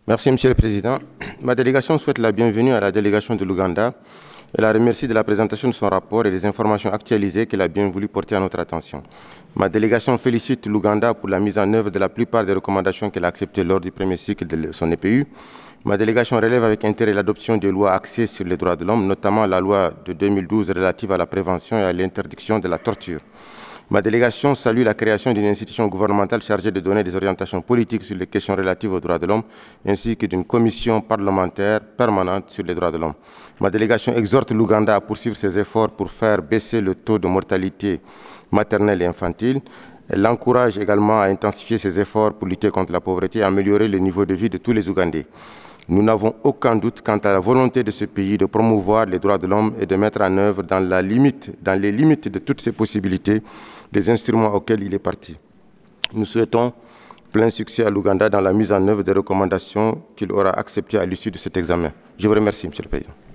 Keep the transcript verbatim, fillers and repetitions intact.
Merci, Monsieur le Président. Ma délégation souhaite la bienvenue à la délégation de l'Ouganda et la remercie de la présentation de son rapport et des informations actualisées qu'elle a bien voulu porter à notre attention. Ma délégation félicite l'Ouganda pour la mise en œuvre de la plupart des recommandations qu'elle a acceptées lors du premier cycle de son E P U. Ma délégation relève avec intérêt l'adoption des lois axées sur les droits de l'homme, notamment la loi de deux mille douze relative à la prévention et à l'interdiction de la torture. Ma délégation salue la création d'une institution gouvernementale chargée de donner des orientations politiques sur les questions relatives aux droits de l'homme, ainsi que d'une commission parlementaire permanente sur les droits de l'homme. Ma délégation exhorte l'Ouganda à poursuivre ses efforts pour faire baisser le taux de mortalité maternelle et infantile. Elle l'encourage également à intensifier ses efforts pour lutter contre la pauvreté et améliorer le niveau de vie de tous les Ougandais. Nous n'avons aucun doute quant à la volonté de ce pays de promouvoir les droits de l'homme et de mettre en œuvre, dans, la limite, dans les limites de toutes ses possibilités, des instruments auxquels il est parti. Nous souhaitons plein succès à l'Ouganda dans la mise en œuvre des recommandations qu'il aura acceptées à l'issue de cet examen. Je vous remercie, Monsieur le Président.